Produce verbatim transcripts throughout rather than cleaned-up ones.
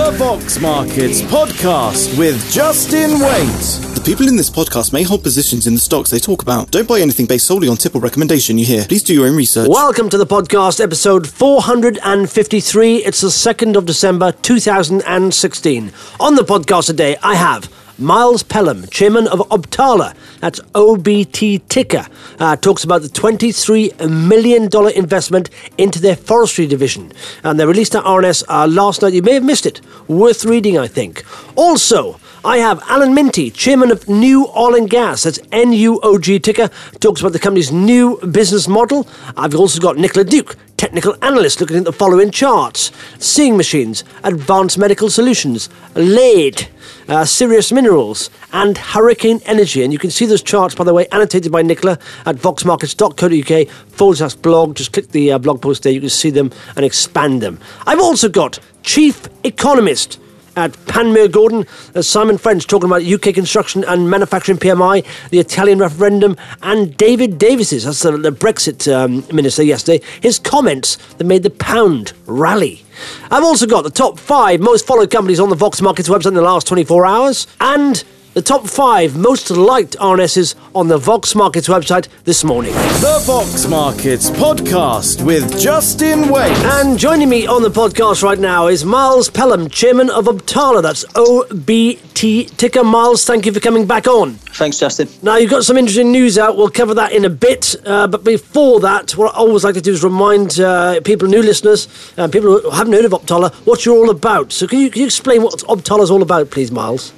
The Vox Markets Podcast with Justin Waite. The people in this podcast may hold positions in the stocks they talk about. Don't buy anything based solely on tip or recommendation you hear. Please do your own research. Welcome to the podcast, episode four hundred fifty-three. It's the second of December, two thousand sixteen. On the podcast today, I have Miles Pelham, chairman of Obtala, that's O B T ticker, uh, talks about the twenty-three million dollars investment into their forestry division. And they released that R N S uh, last night. You may have missed it. Worth reading, I think. Also, I have Alan Minty, chairman of New Oil and Gas, that's N U O G ticker, talks about the company's new business model. I've also got Nicola Duke, technical analyst, looking at the following charts: Seeing Machines, Advanced Medical Solutions, L A D, uh, Sirius Minerals, and Hurricane Energy. And you can see those charts, by the way, annotated by Nicola at voxmarkets.co.uk forward slash blog. Just click the uh, blog post there. You can see them and expand them. I've also got chief economist at Panmure Gordon, uh, Simon French, talking about U K construction and manufacturing P M I, the Italian referendum, and David Davis's, that's the, the Brexit um, minister yesterday, his comments that made the pound rally. I've also got the top five most followed companies on the Vox Markets website in the last twenty-four hours, and the top five most liked R N Ss on the Vox Markets website this morning. The Vox Markets Podcast with Justin Waite. And joining me on the podcast right now is Miles Pelham, chairman of Obtala, that's O B T ticker. Miles, thank you for coming back on. Thanks, Justin. Now, you've got some interesting news out. We'll cover that in a bit. Uh, but before that, what I always like to do is remind uh, people, new listeners, uh, people who haven't heard of Obtala, what you're all about. So can you, can you explain what Obtala's all about, please, Miles?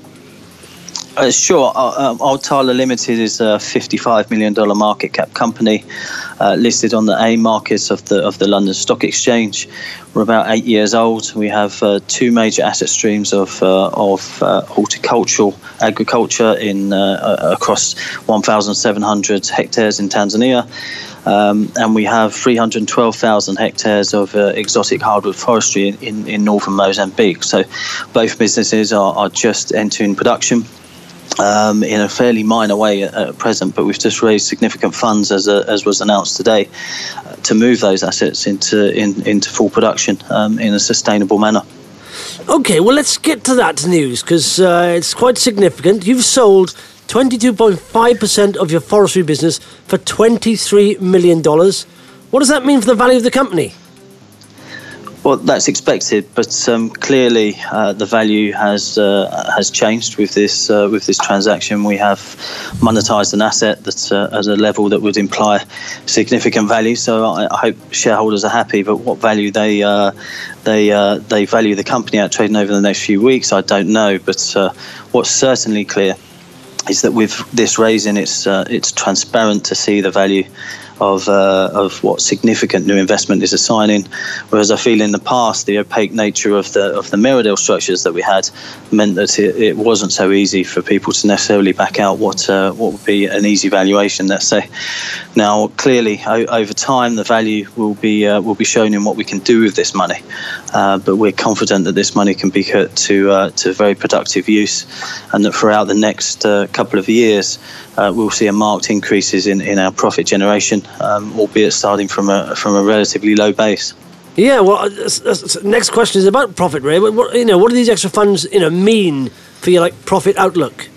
Uh, sure. Uh, um, Obtala Limited is a fifty-five million dollars market cap company uh, listed on the AIM markets of the of the London Stock Exchange. We're about eight years old. We have uh, two major asset streams of uh, of uh, horticultural agriculture in uh, across one thousand seven hundred hectares in Tanzania. Um, and we have three hundred twelve thousand hectares of uh, exotic hardwood forestry in, in, in northern Mozambique. So both businesses are, are just entering production um, in a fairly minor way at, at present, but we've just raised significant funds, as uh, as was announced today, uh, to move those assets into in, into full production um, in a sustainable manner. Okay, well, let's get to that news, because uh, it's quite significant. You've sold twenty-two point five percent of your forestry business for twenty-three million dollars. What does that mean for the value of the company? Well, that's expected, but um, clearly uh, the value has uh, has changed with this uh, with this transaction. We have monetised an asset that's uh, at a level that would imply significant value. So I, I hope shareholders are happy. But what value they uh, they uh, they value the company at trading over the next few weeks, I don't know. But uh, what's certainly clear is that with this raising, it's uh, it's transparent to see the value of uh, of what significant new investment is assigning, whereas I feel in the past the opaque nature of the of the Meridale structures that we had meant that it, it wasn't so easy for people to necessarily back out what uh, what would be an easy valuation, let's say. Now, clearly, o- over time, the value will be uh, will be shown in what we can do with this money, uh, but we're confident that this money can be put to uh, to very productive use, and that throughout the next uh, couple of years, uh, we'll see a marked increases in, in our profit generation. Um, albeit starting from a from a relatively low base. Yeah, well, uh, uh, next question is about profit, Ray. What, what, you know, what do these extra funds, you know, mean for your like profit outlook?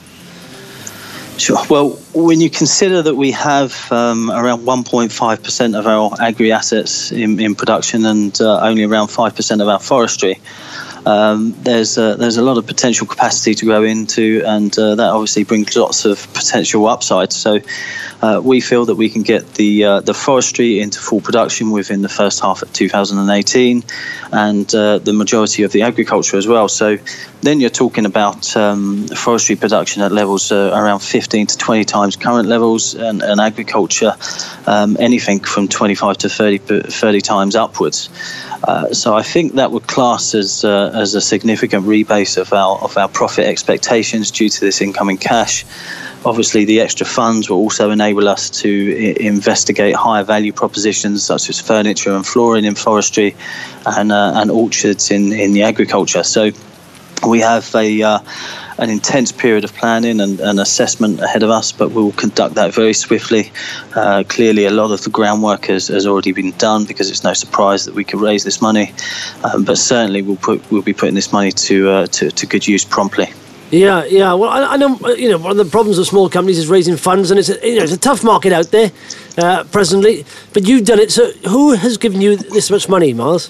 Sure. Well, when you consider that we have um, around one point five percent of our agri assets in, in production and uh, only around five percent of our forestry, Um, there's uh, there's a lot of potential capacity to grow into, and uh, that obviously brings lots of potential upside. So uh, we feel that we can get the uh, the forestry into full production within the first half of two thousand eighteen, and uh, the majority of the agriculture as well. So then you're talking about um, forestry production at levels uh, around fifteen to twenty times current levels, and, and agriculture um, anything from twenty-five to thirty, thirty times upwards. Uh, so I think that would class as uh, as a significant rebase of our of our profit expectations due to this incoming cash. Obviously, the extra funds will also enable us to I- investigate higher value propositions such as furniture and flooring in forestry, and uh, and orchards in, in the agriculture. So we have a uh, an intense period of planning and, and assessment ahead of us, but we'll conduct that very swiftly. Uh, clearly, a lot of the groundwork has, has already been done, because it's no surprise that we could raise this money. Um, but certainly, we'll put we'll be putting this money to uh, to, to good use promptly. Yeah, yeah. Well, I, I know. You know, one of the problems of small companies is raising funds, and it's a, you know it's a tough market out there uh, presently. But you've done it. So, who has given you this much money, Miles?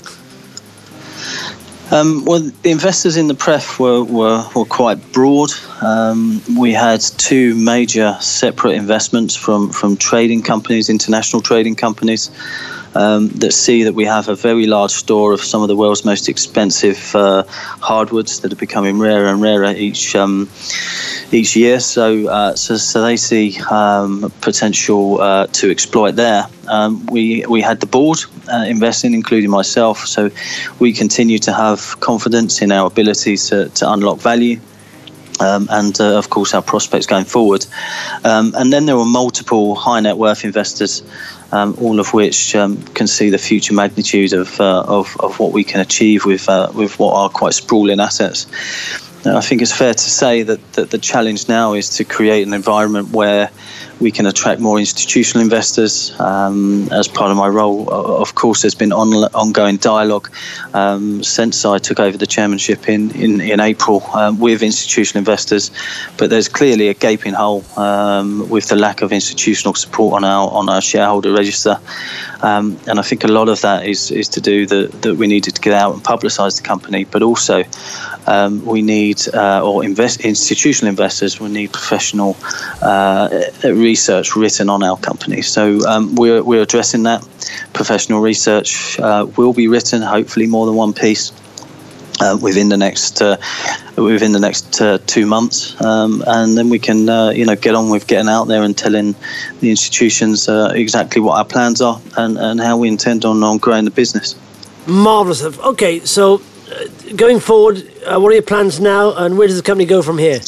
Um, well, the investors in the pref were, were, were quite broad. Um, we had two major separate investments from, from trading companies, international trading companies, um, that see that we have a very large store of some of the world's most expensive uh, hardwoods that are becoming rarer and rarer each um, each year. So, uh, so, so they see um, potential uh, to exploit there. Um, we we had the board uh, investing, including myself. So we continue to have confidence in our ability to, to unlock value. Um, and uh, of course our prospects going forward. Um, and then there were multiple high net worth investors, um, all of which um, can see the future magnitude of uh, of, of what we can achieve with uh, with what are quite sprawling assets. Now, I think it's fair to say that, that the challenge now is to create an environment where we can attract more institutional investors. Um, as part of my role, of course, there's been on, ongoing dialogue um, since I took over the chairmanship in, in, in April um, with institutional investors. But there's clearly a gaping hole um, with the lack of institutional support on our on our shareholder register. Um, and I think a lot of that is, is to do that, that we needed to get out and publicise the company, but also um, we need, uh, or invest, institutional investors will need professional uh, research written on our company. So um, we're, we're addressing that. Professional research uh, will be written, hopefully more than one piece, uh, within the next uh, within the next uh, two months, um, and then we can uh, you know get on with getting out there and telling the institutions uh, exactly what our plans are and, and how we intend on, on growing the business. Marvellous. Okay, so uh, going forward, uh, what are your plans now, and where does the company go from here?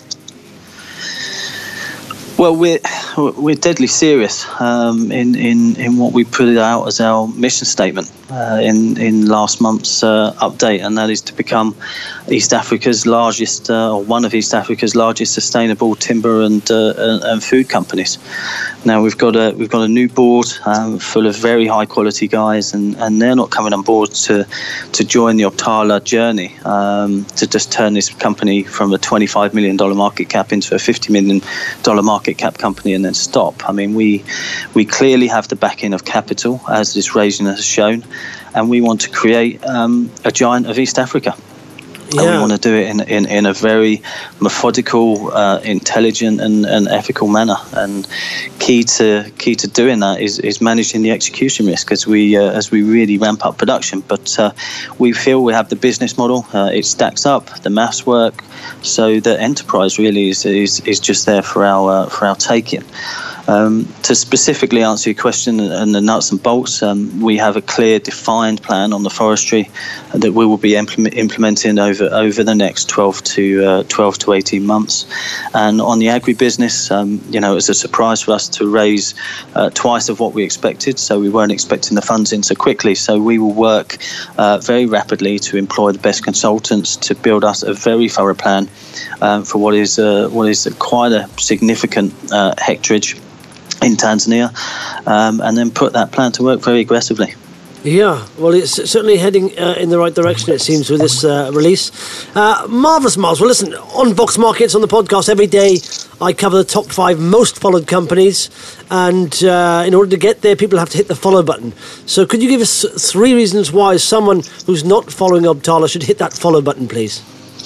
Well, we're we're deadly serious um, in, in in what we put out as our mission statement uh, in in last month's uh, update, and that is to become East Africa's largest, uh, or one of East Africa's largest sustainable timber and uh, and, and food companies. Now we've got a we've got a new board um, full of very high quality guys, and, and they're not coming on board to to join the Optala journey um, to just turn this company from a twenty-five million dollars market cap into a fifty million dollars market cap company and then stop. I mean, we we clearly have the backing of capital, as this raising has shown, and we want to create um, a giant of East Africa. Yeah. And we want to do it in in, in a very methodical, uh, intelligent, and, and ethical manner. And key to key to doing that is, is managing the execution risk as we uh, as we really ramp up production. But uh, we feel we have the business model. Uh, it stacks up. The maths work. So the enterprise really is is, is just there for our uh, for our taking. Um, to specifically answer your question and the nuts and bolts, um, we have a clear, defined plan on the forestry that we will be implement, implementing over over the next twelve to eighteen months. And on the agribusiness, um, you know, it was a surprise for us to raise uh, twice of what we expected. So we weren't expecting the funds in so quickly. So we will work uh, very rapidly to employ the best consultants to build us a very thorough plan um, for what is uh, what is quite a significant uh, hectarage in Tanzania, um, and then put that plan to work very aggressively. Yeah, well, it's certainly heading uh, in the right direction, it seems, with this uh, release. Uh, marvellous, Miles. Well, listen, on Vox Markets, on the podcast, every day I cover the top five most followed companies, and uh, in order to get there, people have to hit the follow button. So could you give us three reasons why someone who's not following Optala should hit that follow button, please?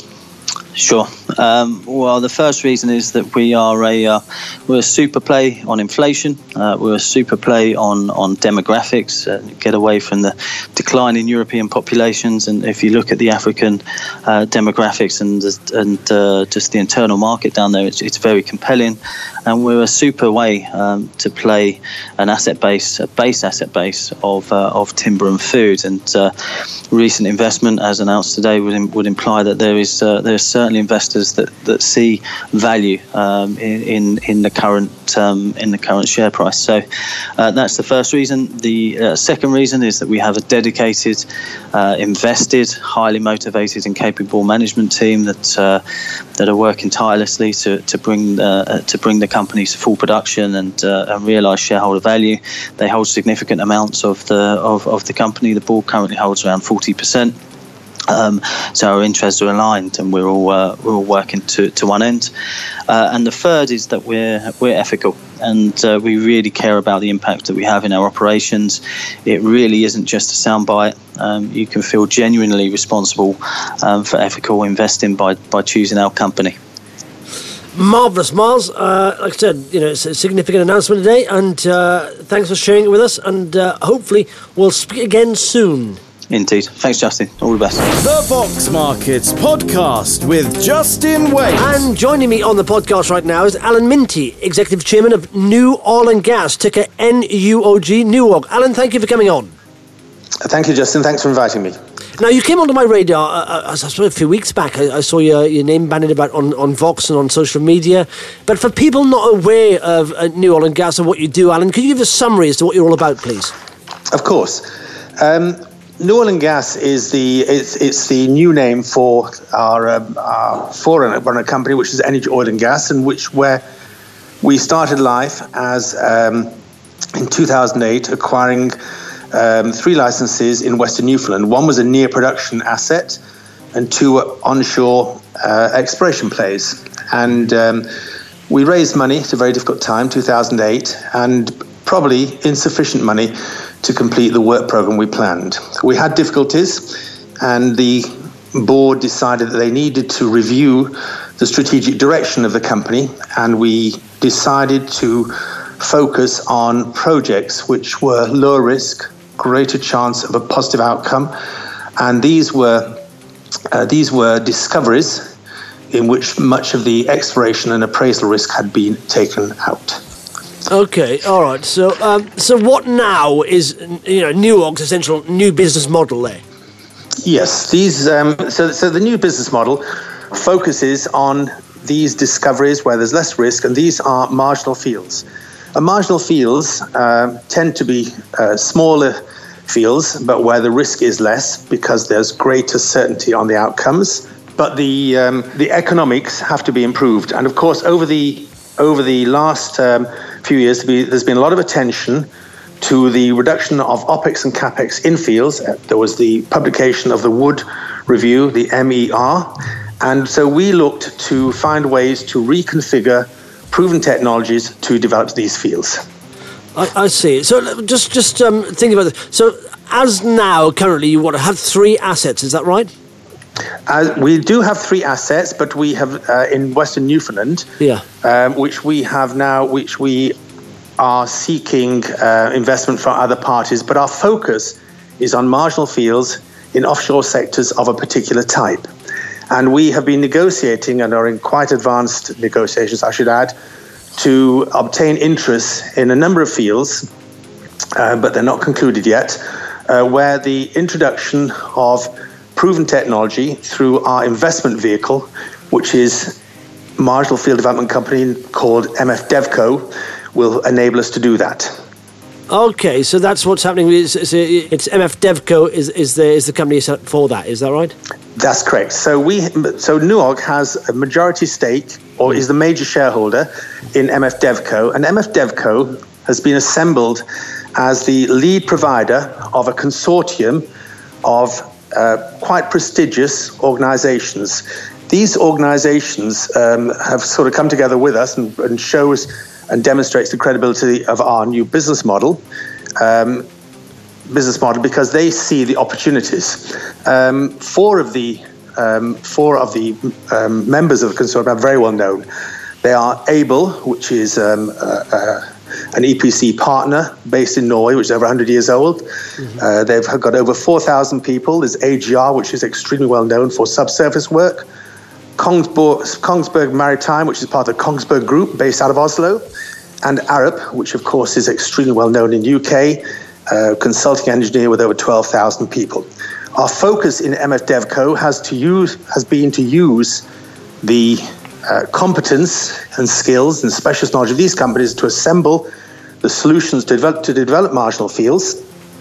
Sure. Um, well, the first reason is that we are a uh, we're a super play on inflation. Uh, we're a super play on on demographics. Uh, get away from the decline in European populations, and if you look at the African uh, demographics and and uh, just the internal market down there, it's, it's very compelling. And we're a super way um, to play an asset base, a base asset base of uh, of timber and food. And uh, recent investment, as announced today, would would imply that there is uh, there are certainly investors investors that, that see value um, in, in in the current um, in the current share price. So uh, that's the first reason. The uh, second reason is that we have a dedicated, uh, invested, highly motivated and capable management team that uh, that are working tirelessly to to bring uh, to bring the company to full production and uh, and realise shareholder value. They hold significant amounts of the of, of the company. The board currently holds around forty percent. Um, so our interests are aligned, and we're all uh, we're all working to, to one end. Uh, and the third is that we're we're ethical, and uh, we really care about the impact that we have in our operations. It really isn't just a soundbite. Um, you can feel genuinely responsible um, for ethical investing by by choosing our company. Marvellous, Miles. Uh, like I said, you know, it's a significant announcement today, and uh, thanks for sharing it with us. And uh, hopefully, we'll speak again soon. Indeed. Thanks, Justin. All the best. The Box Markets Podcast with Justin Waite. And joining me on the podcast right now is Alan Minty, Executive Chairman of New Oil and Gas, ticker N U O G, Nuog. Alan, thank you for coming on. Thank you, Justin. Thanks for inviting me. Now, you came onto my radar, uh, I suppose, a few weeks back. I, I saw your, your name bandied about on, on Vox and on social media. But for people not aware of uh, New Oil and Gas and what you do, Alan, could you give a summary as to what you're all about, please? Of course. Um, New Oil and Gas is the it's, it's the new name for our, um, our forerunner company, which is Energy Oil and Gas, and which where we started life as um, in two thousand eight, acquiring um, three licenses in Western Newfoundland. One was a near production asset, and two were onshore uh, exploration plays. And um, we raised money at a very difficult time, two thousand eight, and probably insufficient money to complete the work program we planned. We had difficulties, and the board decided that they needed to review the strategic direction of the company, and we decided to focus on projects which were lower risk, greater chance of a positive outcome, and these were uh, these were discoveries in which much of the exploration and appraisal risk had been taken out. Okay, all right. So, um, so what now is, you know, Nuog's essential new business model there? Yes, these. Um, so, so the new business model focuses on these discoveries where there's less risk, and these are marginal fields. And marginal fields uh, tend to be uh, smaller fields, but where the risk is less because there's greater certainty on the outcomes. But the um, the economics have to be improved, and of course, over the over the last um, few years, there's been a lot of attention to the reduction of OPEX and CAPEX in fields. There was the publication of the Wood Review, the M E R, and so we looked to find ways to reconfigure proven technologies to develop these fields. I, I see. So just just um, thinking about this. So as now, currently, you want to have three assets, is that right? Uh, we do have three assets, but we have uh, in Western Newfoundland, yeah, um, which we have now, which we are seeking uh, investment from other parties. But our focus is on marginal fields in offshore sectors of a particular type. And we have been negotiating and are in quite advanced negotiations, I should add, to obtain interest in a number of fields, uh, but they're not concluded yet, uh, where the introduction of proven technology through our investment vehicle, which is marginal field development company called M F DevCo, will enable us to do that. Okay, so that's what's happening. It's, it's, it's M F DevCo is is the is the company for that. Is that right? That's correct. So we so Nuog has a majority stake, or is the major shareholder in M F DevCo, and M F DevCo has been assembled as the lead provider of a consortium of Uh, quite prestigious organizations. These organizations um, have sort of come together with us and, and shows and demonstrates the credibility of our new business model, um, business model because they see the opportunities. Um, four of the um, four of the um, members of the consortium are very well known. They are Able, which is um, uh, uh, an E P C partner based in Norway, which is over one hundred years old. Mm-hmm. Uh, they've got over four thousand people. There's A G R, which is extremely well known for subsurface work. Kongsberg, Kongsberg Maritime, which is part of the Kongsberg Group, based out of Oslo. And Arup, which of course is extremely well known in U K, uh, consulting engineer with over twelve thousand people. Our focus in M F DevCo has to use has been to use the uh, competence and skills and specialist knowledge of these companies to assemble the solutions to develop, to develop marginal fields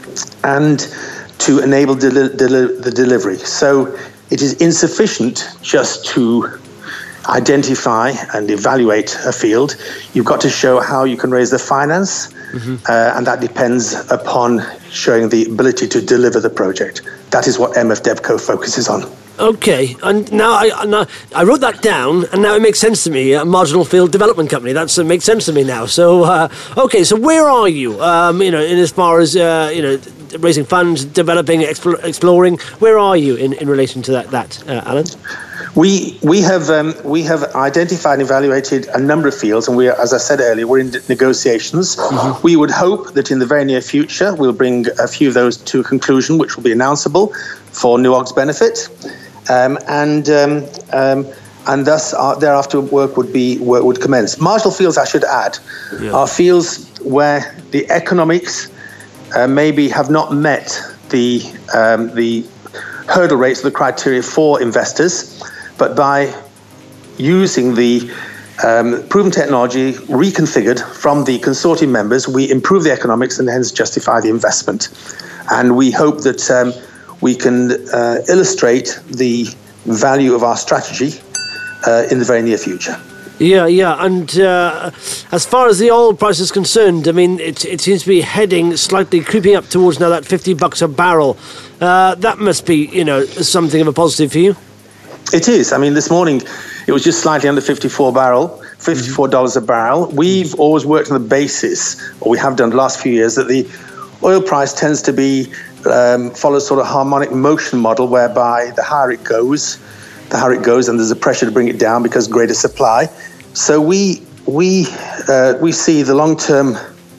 and to enable deli- deli- the delivery. So it is insufficient just to identify and evaluate a field. You've got to show how you can raise the finance, mm-hmm. uh, and that depends upon showing the ability to deliver the project. That is what M F DevCo focuses on. Okay, and now I now I wrote that down, and now it makes sense to me. A marginal field development company. That uh, makes sense to me now. So, uh, okay, so where are you? Um, you know, in as far as uh, you know, raising funds, developing, explore, exploring. Where are you in, in relation to that, that uh, Alan? We we have um, we have identified and evaluated a number of fields, and we are, as I said earlier, we're in negotiations. Mm-hmm. We would hope that in the very near future we'll bring a few of those to a conclusion, which will be announceable for Nuog's benefit, um, and um, um, and thus our, thereafter work would be work would commence. Marginal fields, I should add, yeah. are fields where the economics uh, maybe have not met the um, the hurdle rates or the criteria for investors. But by using the um, proven technology reconfigured from the consortium members, we improve the economics and hence justify the investment. And we hope that um, we can uh, illustrate the value of our strategy uh, in the very near future. Yeah, yeah, and uh, as far as the oil price is concerned, I mean, it it seems to be heading slightly, creeping up towards now that fifty bucks a barrel. Uh, that must be, you know, something of a positive for you. It is. I mean, this morning it was just slightly under fifty-four barrel, fifty-four dollars a barrel. We've always worked on the basis, or we have done the last few years, that the oil price tends to be um, follows sort of harmonic motion model, whereby the higher it goes, the higher it goes, and there's a pressure to bring it down because greater supply. So we we uh, we see the long-term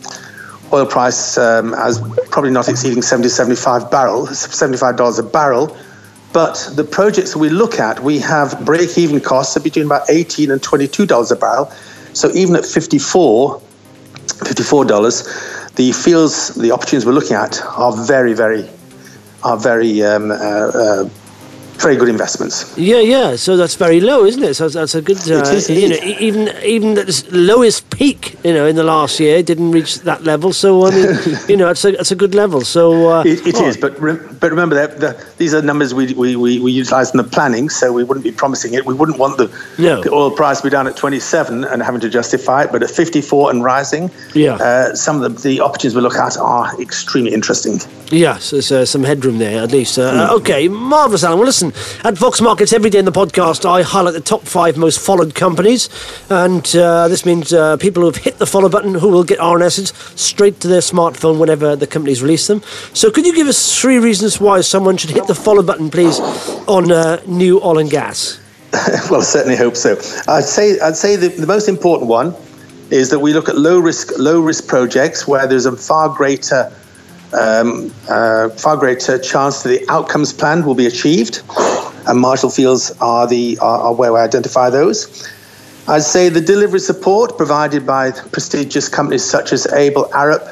oil price um, as probably not exceeding seventy, seventy-five barrel, seventy-five dollars a barrel. But the projects that we look at, we have break-even costs of between about eighteen and twenty-two dollars a barrel. So even at fifty-four, fifty-four dollars, the fields, the opportunities we're looking at are very, very, are very, um, uh, uh, very good investments. Yeah, yeah. So that's very low, isn't it? So that's a good. Uh, it is, you know, even even the lowest peak, you know, in the last year didn't reach that level. So I mean, you know, it's a it's a good level. So uh, it, it oh. is, but re- but remember that the, these are numbers we we we, we utilise in the planning, so we wouldn't be promising it. We wouldn't want the no. the oil price to be down at twenty-seven and having to justify it, but at fifty-four and rising, yeah, uh, some of the, the opportunities we look at are extremely interesting. Yes, there's uh, some headroom there at least. Uh, mm. Okay, marvellous, Alan. Well, listen, at Vox Markets every day in the podcast, I highlight the top five most followed companies, and uh, this means uh, people who have hit the follow button who will get R N Ss straight to their smartphone whenever the companies release them. So could you give us three reasons why someone should hit the follow button, please, on uh, new oil and gas? Well, I certainly hope so. I'd say I'd say the, the most important one is that we look at low risk low risk projects where there's a far greater um, uh, far greater chance that the outcomes planned will be achieved, and marginal fields are the are, are where we identify those. I'd say the delivery support provided by prestigious companies such as Able, Arup,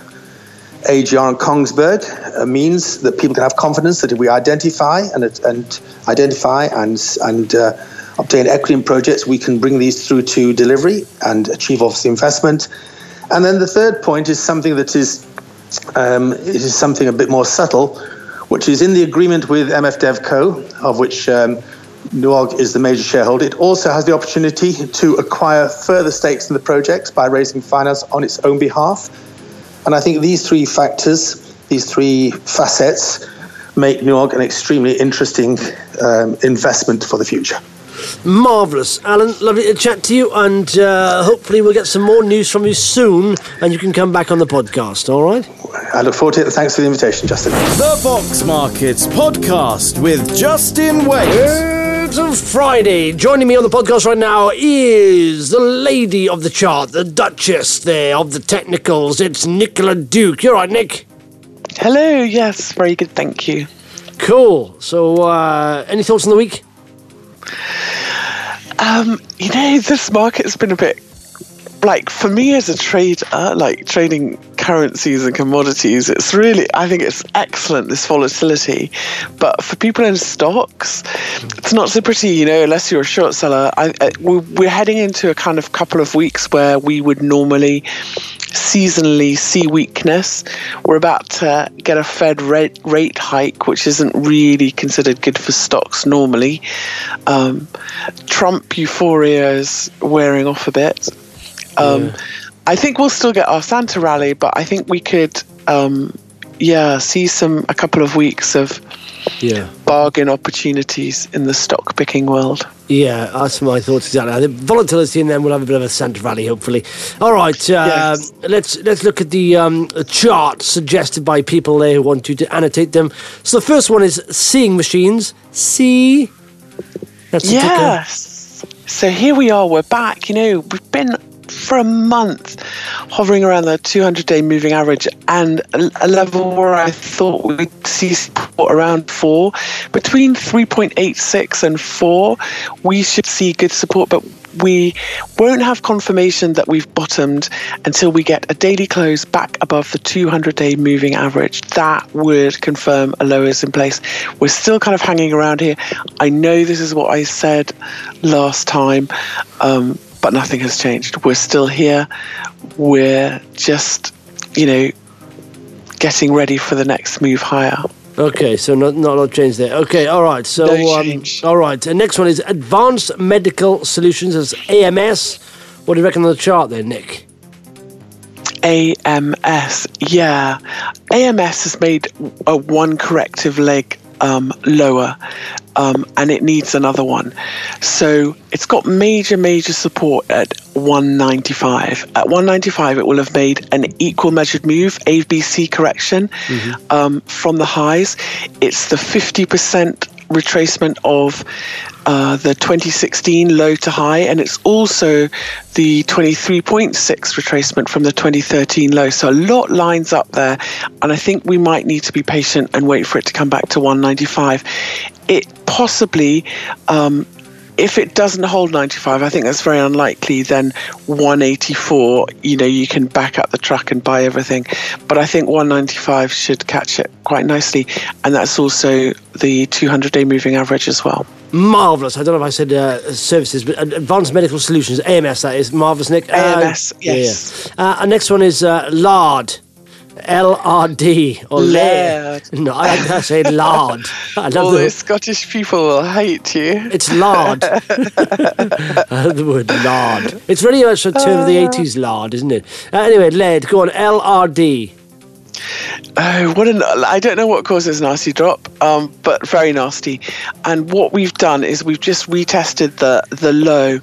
A G R and Kongsberg uh, means that people can have confidence that if we identify and and identify and and uh, obtain equity in projects, we can bring these through to delivery and achieve obviously investment. And then the third point is something that is um, is something a bit more subtle, which is in the agreement with M F DevCo, of which um, Nuog is the major shareholder. It also has the opportunity to acquire further stakes in the projects by raising finance on its own behalf. And I think these three factors, these three facets, make Nuog an extremely interesting um, investment for the future. Marvellous. Alan, lovely to chat to you, and uh, hopefully we'll get some more news from you soon and you can come back on the podcast, all right? I look forward to it. Thanks for the invitation, Justin. The Vox Markets Podcast with Justin Wade. It's a Friday. Joining me on the podcast right now is the lady of the chart, the Duchess there of the technicals. It's Nicola Duke. You're right, Nick? Hello, yes, very good, thank you. Cool. So, uh, any thoughts on the week? Um, you know, this market's been a bit, like, for me as a trader, like trading currencies and commodities. It's really, I think it's excellent, this volatility. But for people in stocks, it's not so pretty, you know, unless you're a short seller. I, I, we're heading into a kind of couple of weeks where we would normally seasonally see weakness. We're about to get a Fed rate, rate hike, which isn't really considered good for stocks normally. Um, Trump euphoria is wearing off a bit. Um, yeah. I think we'll still get our Santa rally, but I think we could, um, yeah, see some a couple of weeks of yeah. bargain opportunities in the stock picking world. Yeah, that's my thoughts exactly. The volatility, and then we'll have a bit of a Santa rally, hopefully. All right, uh, yes. let's let's look at the um, chart suggested by people there who want you to annotate them. So the first one is seeing machines. See, that's the yes. Ticker. So here we are. We're back. You know, we've been for a month hovering around the two hundred day moving average and a, a level where I thought we'd see support around four. Between three point eight six and four, we should see good support, but we won't have confirmation that we've bottomed until we get a daily close back above the two hundred day moving average. That would confirm a low is in place. We're still kind of hanging around here. I know this is what I said last time, um, but nothing has changed. We're still here. We're just, you know, getting ready for the next move higher. Okay, so not not a lot of change there. Okay, all right. So, no um, change. all right. And next one is Advanced Medical Solutions, as A M S. What do you reckon on the chart there, Nick? A M S, yeah. A M S has made a one corrective leg um, lower, um, and it needs another one. So it's got major, major support at one ninety-five. At one ninety-five, it will have made an equal measured move, A B C correction, mm-hmm. um, from the highs. It's the fifty percent retracement of uh, the twenty sixteen low to high, and it's also the twenty-three point six retracement from the twenty thirteen low. So a lot lines up there, and I think we might need to be patient and wait for it to come back to one ninety-five. It possibly, um, if it doesn't hold ninety-five, I think that's very unlikely, then one eighty-four, you know, you can back up the truck and buy everything. But I think one ninety-five should catch it quite nicely. And that's also the two hundred day moving average as well. Marvellous. I don't know if I said uh, services, but Advanced Medical Solutions, A M S, that is. Marvellous, Nick. A M S, uh, yes. Yeah. Uh, and next one is uh, LARD. L R D or Laird. No, I like to say lard. I love All the those Scottish people will hate you. It's lard. I love the word lard. It's very much a term of the eighties, lard, isn't it? Uh, anyway, lead. Go on, L R D. Oh, what an! I don't know what causes nasty drop, um, but very nasty. And what we've done is we've just retested the the low,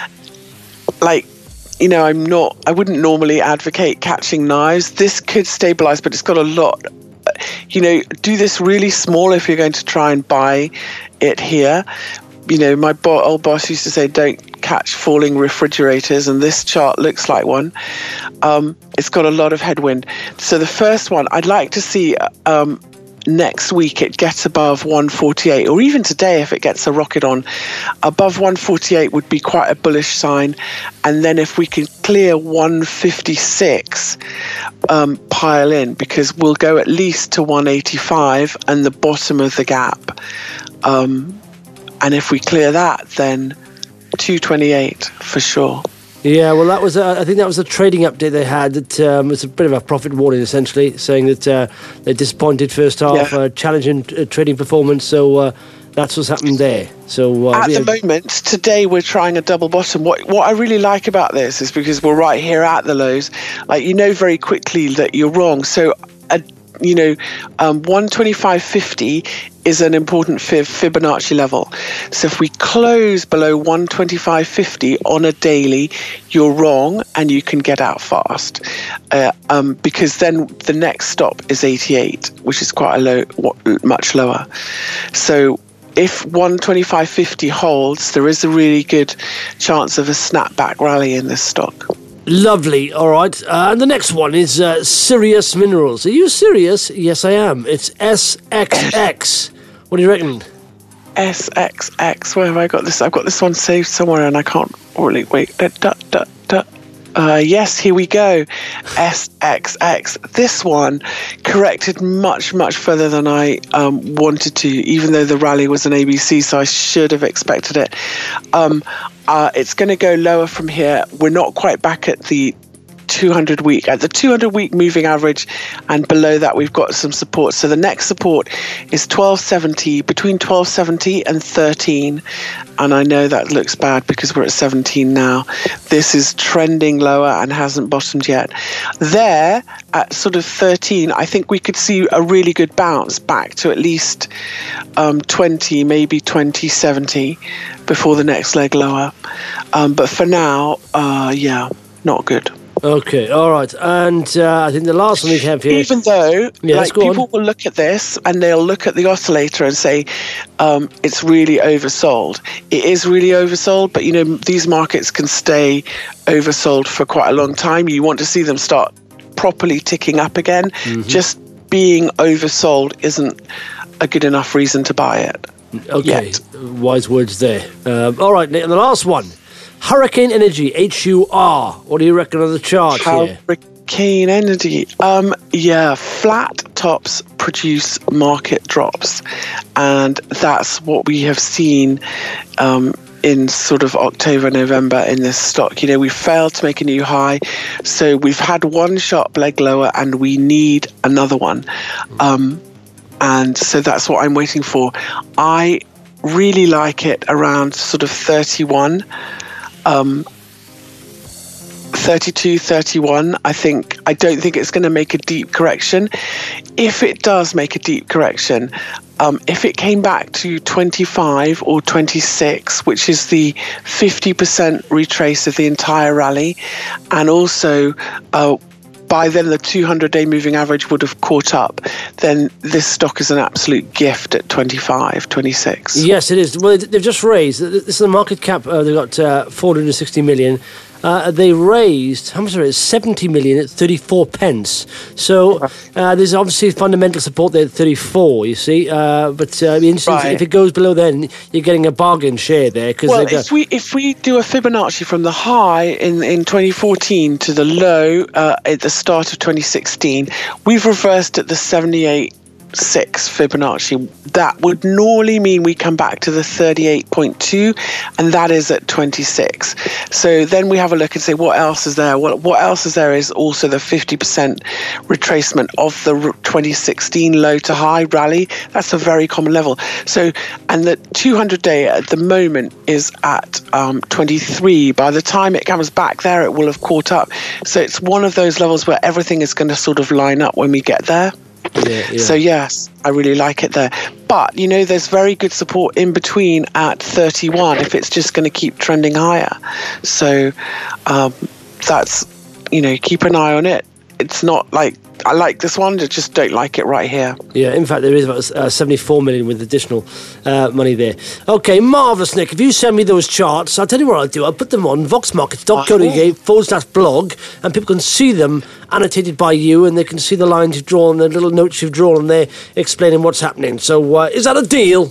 like. You know, I'm not, I wouldn't normally advocate catching knives. This could stabilize, but it's got a lot. You know, do this really small if you're going to try and buy it here. You know, my bo- old boss used to say, don't catch falling refrigerators, and this chart looks like one. Um, it's got a lot of headwind. So the first one, I'd like to see um, next week it gets above one forty-eight, or even today if it gets a rocket on. Above one forty-eight would be quite a bullish sign. And then if we can clear one fifty-six, um, pile in, because we'll go at least to one eighty-five and the bottom of the gap. Um, and if we clear that, then two twenty-eight for sure. Yeah, well, that was a, I think that was a trading update they had. That um, was a bit of a profit warning, essentially, saying that uh, they're disappointed first half, yeah. uh, challenging uh, trading performance. So uh, that's what's happened there. So uh, at yeah. the moment, today we're trying a double bottom. What what I really like about this is because we're right here at the lows. Like, you know very quickly that you're wrong. So a you know, um, one twenty-five fifty is an important Fibonacci level. So if we close below one twenty-five fifty on a daily, you're wrong and you can get out fast. Uh, um, because then the next stop is eighty-eight, which is quite a low, much lower. So if one twenty-five fifty holds, there is a really good chance of a snapback rally in this stock. Lovely. All right. Uh, and the next one is uh, Sirius Minerals. Are you serious? Yes, I am. It's S X X. What do you reckon? S X X. Where have I got this? I've got this one saved somewhere and I can't really wait. Da, da, da, da. Uh, yes, here we go. S X X. This one corrected much, much further than I um, wanted to, even though the rally was an A B C, so I should have expected it. Um, uh, it's going to go lower from here. We're not quite back at the two hundred week, at the two hundred week moving average, and below that we've got some support. So the next support is twelve seventy, between twelve seventy and thirteen, and I know that looks bad because we're at seventeen now. This is trending lower and hasn't bottomed yet. There at sort of thirteen, I think we could see a really good bounce back to at least um, twenty, maybe twenty seventy before the next leg lower. Um, but for now, uh, yeah, not good. Okay, all right. And uh, I think the last one we have here... Even though, yeah, like, people on. will look at this and they'll look at the oscillator and say, um, it's really oversold. It is really oversold, but, you know, these markets can stay oversold for quite a long time. You want to see them start properly ticking up again. Mm-hmm. Just being oversold isn't a good enough reason to buy it. Okay, yet. Wise words there. Um, all right, Nick, and the last one. Hurricane Energy, H U R. What do you reckon of the chart here? Hurricane Energy. Um, yeah, flat tops produce market drops. And that's what we have seen um, in sort of October, November in this stock. You know, we failed to make a new high. So we've had one sharp leg lower and we need another one. Um, and so that's what I'm waiting for. I really like it around sort of thirty-one. Um, thirty-two, thirty-one. I think I don't think it's going to make a deep correction. If it does make a deep correction, um, if it came back to twenty-five or twenty-six, which is the fifty percent retrace of the entire rally, and also uh, by then the two hundred day moving average would have caught up, then this stock is an absolute gift at twenty-five, twenty-six. Yes, it is. Well, they've just raised, this is the market cap, uh, they've got uh, four hundred sixty million. Uh, they raised, how much are it? seventy million at thirty-four pence. So uh, there's obviously fundamental support there at thirty-four, you see. Uh, but uh, in instance, right. if it goes below then, you're getting a bargain share there. Cause well, got... if we if we do a Fibonacci from the high in, in twenty fourteen to the low uh, at the start of twenty sixteen, we've reversed at the seventy-eight six Fibonacci. That would normally mean we come back to the thirty-eight point two, and that is at twenty-six. So then we have a look and say, what else is there? What what else is there is also the fifty percent retracement of the twenty sixteen low to high rally. That's a very common level. So, and the two hundred day at the moment is at um, twenty-three. By the time it comes back there, it will have caught up. So it's one of those levels where everything is going to sort of line up when we get there. Yeah, yeah. So yes, I really like it there. But, you know, there's very good support in between at thirty-one if it's just going to keep trending higher. So um, that's, you know, keep an eye on it. It's not like, I like this one, I just don't like it right here. Yeah, in fact, there is about uh, seventy-four million with additional uh, money there. Okay, marvellous, Nick. If you send me those charts, I'll tell you what I'll do. I'll put them on voxmarkets dot co dot uk forward slash blog, and people can see them annotated by you, and they can see the lines you've drawn, the little notes you've drawn, and they're explaining what's happening. So, uh, is that a deal?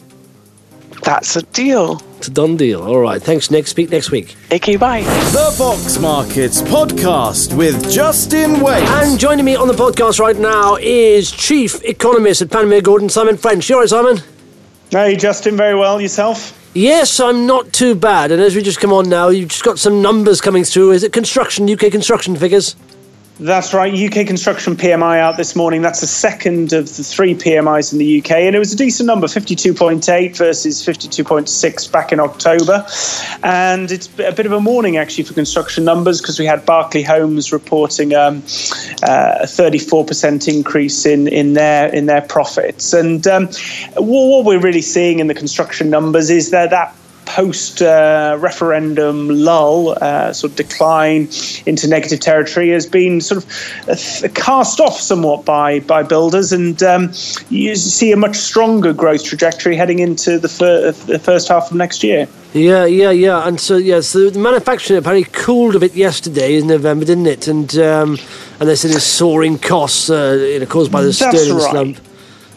That's a deal. It's a done deal. All right. Thanks, Nick. Speak next week. Okay, bye. The Box Markets Podcast with Justin Wade. And joining me on the podcast right now is Chief Economist at Panmure Gordon, Simon French. You all right, Simon? Hey, Justin. Very well. Yourself? Yes, I'm not too bad. And as we just come on now, you've just got some numbers coming through. Is it construction, U K construction figures? That's right. U K construction P M I out this morning. That's the second of the three P M Is in the U K. And it was a decent number, fifty-two point eight versus fifty-two point six back in October. And it's a bit of a morning, actually, for construction numbers, because we had Berkeley Homes reporting um, uh, a thirty-four percent increase in, in, their, in their profits. And um, what we're really seeing in the construction numbers is that that post-referendum uh, lull, uh, sort of decline into negative territory, has been sort of uh, th- cast off somewhat by by builders, and um, you see a much stronger growth trajectory heading into the, fir- the first half of next year. Yeah, yeah, yeah. And so, yeah, so the manufacturing apparently cooled a bit yesterday in November, didn't it? And um, and they said it's soaring costs, uh, you know, caused by the That's sterling right. slump.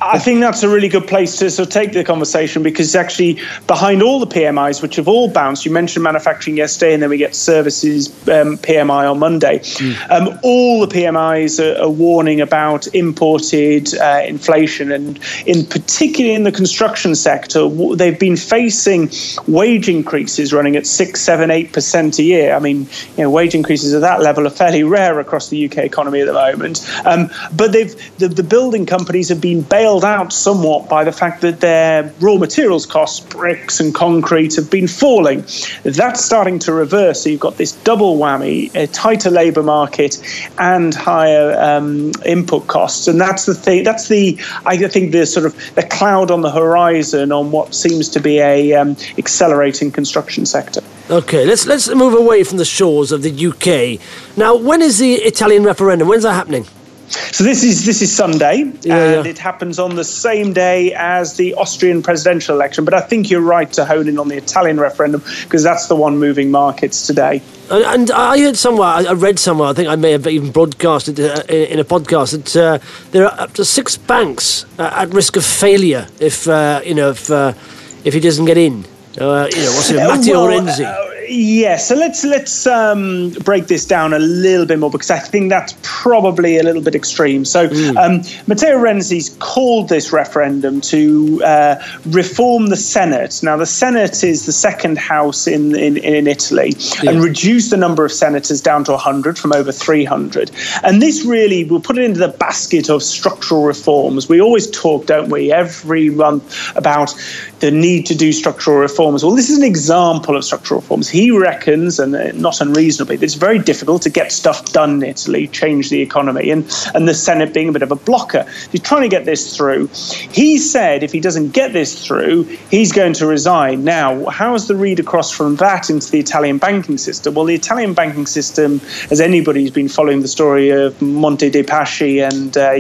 I think that's a really good place to sort of take the conversation, because actually behind all the P M Is, which have all bounced, you mentioned manufacturing yesterday, and then we get services um, P M I on Monday. Mm. Um, all the P M Is are, are warning about imported uh, inflation, and in particular in the construction sector, they've been facing wage increases running at six, seven, eight percent a year. I mean, you know, wage increases at that level are fairly rare across the U K economy at the moment. Um, but they've the, the building companies have been bailed out somewhat by the fact that their raw materials costs, bricks and concrete, have been falling. That's starting to reverse. So you've got this double whammy: a tighter labour market and higher um, input costs. And that's the thing. That's the I think the sort of the cloud on the horizon on what seems to be a um, accelerating construction sector. Okay, let's let's move away from the shores of the U K. Now, when is the Italian referendum? When's that happening? So this is this is Sunday, yeah, and yeah. it happens on the same day as the Austrian presidential election. But I think you're right to hone in on the Italian referendum, because that's the one moving markets today. And, and I heard somewhere, I read somewhere, I think I may have even broadcasted uh, in a podcast, that uh, there are up to six banks uh, at risk of failure if uh, you know if uh, if he doesn't get in. Uh, you know, what's it, Matteo well, Renzi? Uh, yeah, so let's let's um, break this down a little bit more, because I think that's probably a little bit extreme. So mm. um, Matteo Renzi's called this referendum to uh, reform the Senate. Now, the Senate is the second house in in, in Italy, yeah. and reduce the number of senators down to one hundred from over three hundred. And this really will put it into the basket of structural reforms. We always talk, don't we, every month about the need to do structural reforms. Well, this is an example of structural reforms. He reckons, and not unreasonably, that it's very difficult to get stuff done in Italy, change the economy, and, and the Senate being a bit of a blocker. He's trying to get this through. He said if he doesn't get this through, he's going to resign. Now, how is the read across from that into the Italian banking system? Well, the Italian banking system, as anybody who's been following the story of Monte dei Paschi and uh,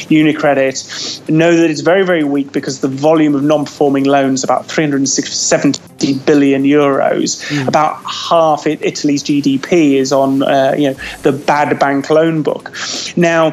Unicredit, know that it's very, very weak, because the volume of non-performing loans about three hundred seventy billion euros. Mm. About half it, Italy's G D P is on uh, you know the bad bank loan book. Now,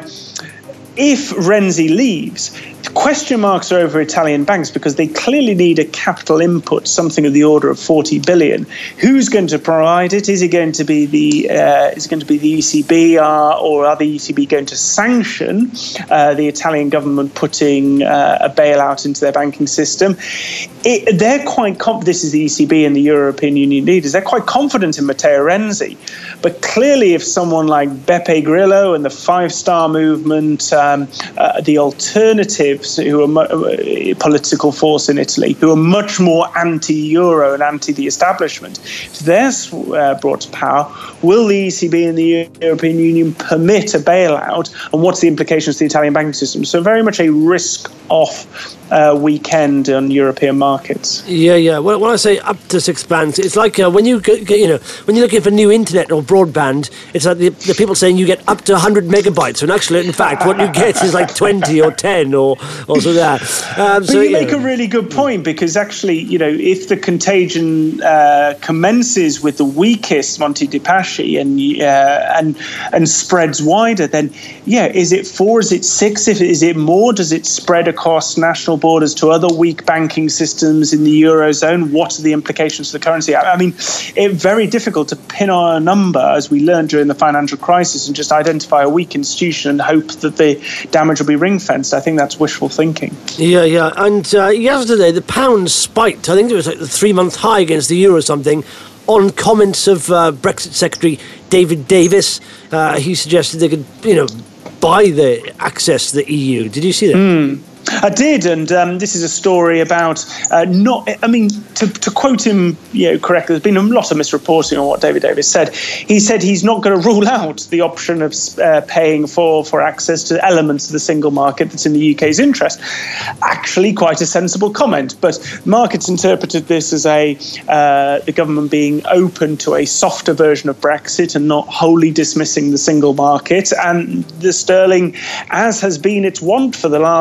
if Renzi leaves, question marks are over Italian banks, because they clearly need a capital input, something of the order of forty billion. Who's going to provide it? Is it going to be the uh, is it going to be the E C B, uh, or are the E C B going to sanction uh, the Italian government putting uh, a bailout into their banking system? It, they're quite confident. This is the E C B and the European Union leaders. They're quite confident in Matteo Renzi, but clearly, if someone like Beppe Grillo and the Five Star Movement, um, uh, the Alternatives, who are a political force in Italy, who are much more anti-Euro and anti the establishment, if they're uh, brought to power, will the E C B and the European Union permit a bailout? And what's the implications to the Italian banking system? So very much a risk-off uh, weekend on European markets. Yeah, yeah. Well, when I say up to six bands, it's like uh, when you get, you know, when you're looking for new internet or broadband, it's like the, the people saying you get up to one hundred megabytes, when actually, in fact, what you get is like twenty or ten or or so that. Um, but so, you yeah. make a really good point, because actually, you know, if the contagion uh, commences with the weakest Monte dei Paschi and uh, and and spreads wider, then yeah, is it four? Is it six? If is it more? Does it spread across national borders to other weak banking systems in the Eurozone? What are the implications for the currency? I mean, it's very difficult to pin on a number, as we learned during the financial crisis, and just identify a weak institution and hope that the damage will be ring-fenced. I think that's wishful thinking. Yeah, yeah. And uh, yesterday, the pound spiked. I think it was like the three-month high against the euro or something, on comments of uh, Brexit Secretary David Davis. Uh, he suggested they could, you know, buy the access to the E U. Did you see that? Mm. I did, and um, this is a story about uh, not. I mean, to, to quote him, you know, correctly, there's been a lot of misreporting on what David Davis said. He said he's not going to rule out the option of uh, paying for for access to elements of the single market that's in the U K's interest. Actually, quite a sensible comment, but markets interpreted this as a uh, the government being open to a softer version of Brexit and not wholly dismissing the single market. And the sterling, as has been its wont for the last almost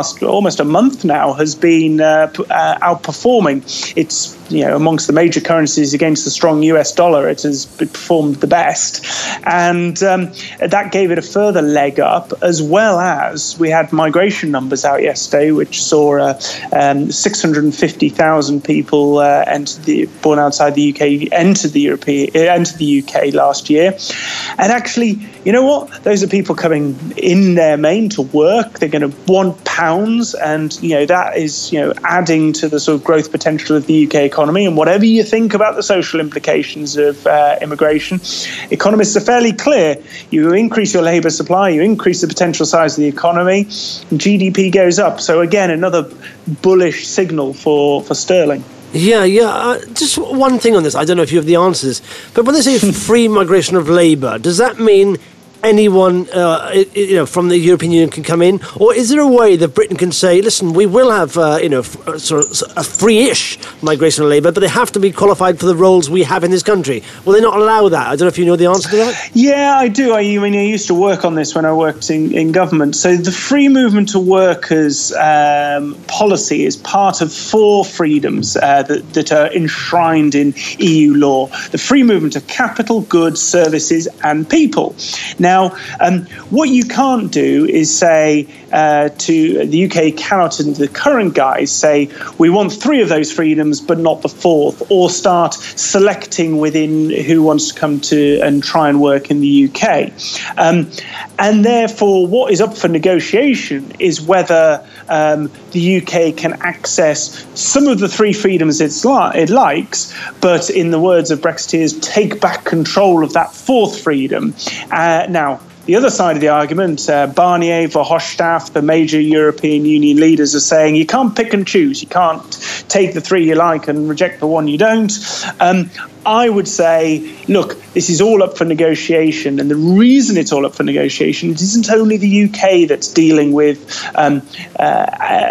almost a month now, has been uh, p- uh, outperforming. It's, you know, amongst the major currencies against the strong U S dollar, it has performed the best. And um, that gave it a further leg up, as well as we had migration numbers out yesterday, which saw uh, um, six hundred fifty thousand people uh, entered the, born outside the U K entered the European entered the U K last year. And actually, you know what? Those are people coming in their main to work. They're going to want pounds, and you know that is, you know, adding to the sort of growth potential of the U K economy. And whatever you think about the social implications of uh, immigration, economists are fairly clear. You increase your labour supply, you increase the potential size of the economy, and G D P goes up. So again, another bullish signal for, for sterling. Yeah, yeah. Uh, just one thing on this. I don't know if you have the answers, but when they say free migration of labour, does that mean anyone, uh, you know, from the European Union can come in, or is there a way that Britain can say, listen, we will have, uh, you know, f- sort of a free-ish migration of labour, but they have to be qualified for the roles we have in this country? Will they not allow that? I don't know if you know the answer to that. Yeah, I do. I, I mean, I used to work on this when I worked in, in government. So the free movement of workers um, policy is part of four freedoms uh, that, that are enshrined in E U law: the free movement of capital, goods, services, and people. Now, Now, um, what you can't do is say uh, to the U K cannot, in the current guise, say we want three of those freedoms but not the fourth, or start selecting within who wants to come to and try and work in the U K. Um, and therefore, what is up for negotiation is whether um, the U K can access some of the three freedoms it's li- it likes, but in the words of Brexiteers, take back control of that fourth freedom. Uh, now, the other side of the argument, uh, Barnier, Verhofstadt, the major European Union leaders are saying you can't pick and choose. You can't take the three you like and reject the one you don't. Um, I would say, look, this is all up for negotiation. And the reason it's all up for negotiation, it isn't only the U K that's dealing with, um, uh,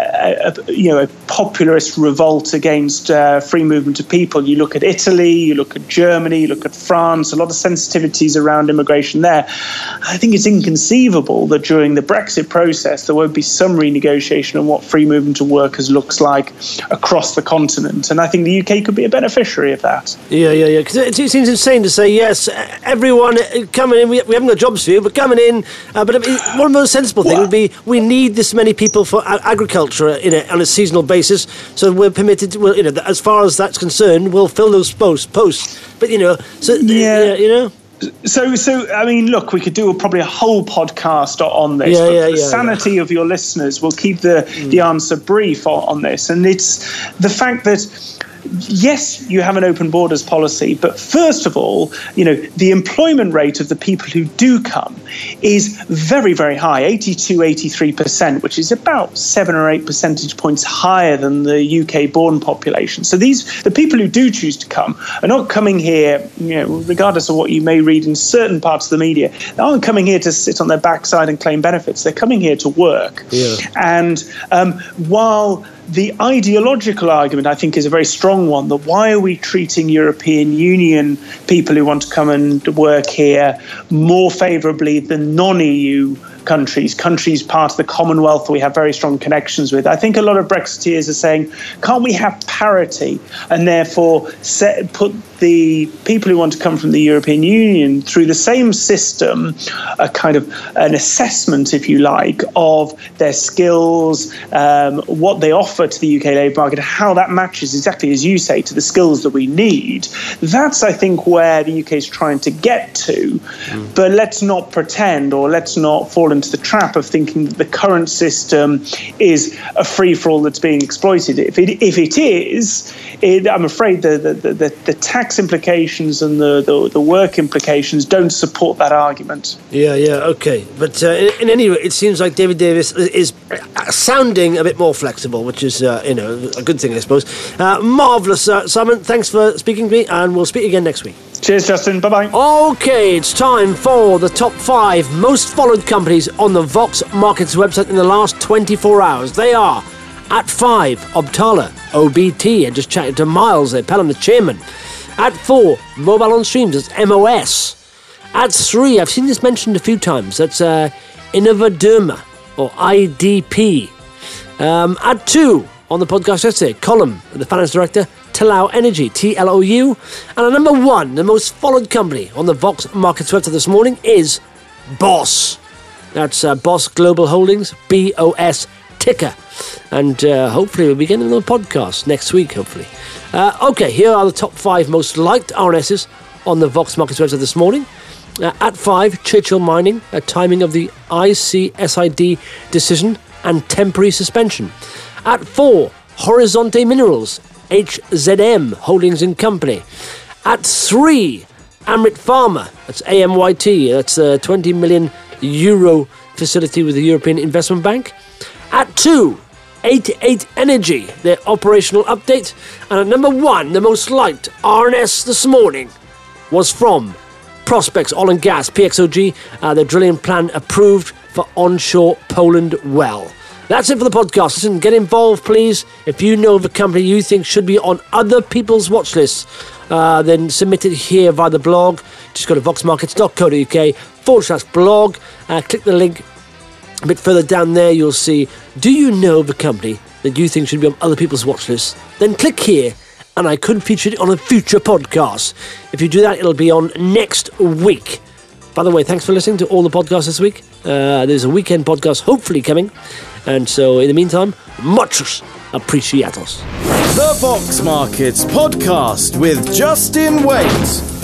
a, a, you know, a populist revolt against uh, free movement of people. You look at Italy, you look at Germany, you look at France, a lot of sensitivities around immigration there. I think it's inconceivable that during the Brexit process, there won't be some renegotiation on what free movement of workers looks like across the continent. And I think the U K could be a beneficiary of that. Yeah, yeah, yeah. Because it, it seems insane to say, yes, everyone coming in, we, we haven't got jobs for you, but coming in. Uh, but I mean, one of the most sensible things would be we need this many people for a- agriculture in a, on a seasonal basis. So we're permitted, to, well, you know, as far as that's concerned, we'll fill those posts. posts. But, you know, so, yeah. yeah, you know. So, so I mean, look, we could do a, probably a whole podcast on this. Yeah, but yeah, for the yeah, sanity yeah. of your listeners, we'll keep the, mm. the answer brief on, on this. And it's the fact that, yes, you have an open borders policy, but first of all, you know, the employment rate of the people who do come is very, very high, eighty-two, eighty-three percent, which is about seven or eight percentage points higher than the U K-born population. So these, the people who do choose to come are not coming here, you know, regardless of what you may read in certain parts of the media, they aren't coming here to sit on their backside and claim benefits. They're coming here to work. Yeah. And um, while the ideological argument, I think, is a very strong one, that why are we treating European Union people who want to come and work here more favourably than non-E U countries, countries part of the Commonwealth that we have very strong connections with? I think a lot of Brexiteers are saying, can't we have parity and therefore set, put the people who want to come from the European Union through the same system, a kind of an assessment, if you like, of their skills, um, what they offer to the U K labour market, how that matches exactly, as you say, to the skills that we need. That's, I think, where the U K is trying to get to. Mm. But let's not pretend, or let's not fall into the trap of thinking that the current system is a free-for-all that's being exploited. If it, if it is, it, I'm afraid the, the, the, the tax implications and the, the, the work implications don't support that argument. Yeah, yeah, okay. But uh, in, in any way, it seems like David Davis is sounding a bit more flexible, which is, uh, you know, a good thing, I suppose. Uh, marvellous, uh, Simon. Thanks for speaking to me, and we'll speak again next week. Cheers, Justin. Bye-bye. Okay, it's time for the top five most followed companies on the Vox Markets website in the last twenty-four hours. They are, at five, Obtala, O B T. I just chatted to Miles there, Pelham, the chairman. At four, Mobile on Streams, that's M O S. At three, I've seen this mentioned a few times, that's uh, Innovaderma, or I D P. Um, at two on the podcast yesterday, Column, the finance director, Tlau Energy, T L O U. And at number one, the most followed company on the Vox Markets website this morning is Boss. That's uh, Boss Global Holdings, B O S ticker. And uh, hopefully we'll be getting another podcast next week, hopefully. Uh, okay, here are the top five most liked R N Ss on the Vox Markets website this morning. Uh, at five, Churchill Mining, a timing of the I C S I D decision and temporary suspension. At four, Horizonte Minerals, H Z M Holdings and Company. At three, Amryt Pharma, that's A M Y T, that's a twenty million euro facility with the European Investment Bank. At two, eighty-eight Energy, their operational update. And at number one, the most liked R N S this morning was from Prospects Oil and Gas, P X O G, uh, their drilling plan approved for onshore Poland well. That's it for the podcast. Listen, get involved, please. If you know of a company you think should be on other people's watch lists, uh, then submit it here via the blog. Just go to voxmarkets.co.uk forward slash blog. Uh, click the link a bit further down there. You'll see, do you know of a company that you think should be on other people's watch lists? Then click here, and I could feature it on a future podcast. If you do that, it'll be on next week. By the way, thanks for listening to all the podcasts this week. Uh, there's a weekend podcast hopefully coming. And so, in the meantime, muchos apreciados. The Vox Markets Podcast with Justin Waite.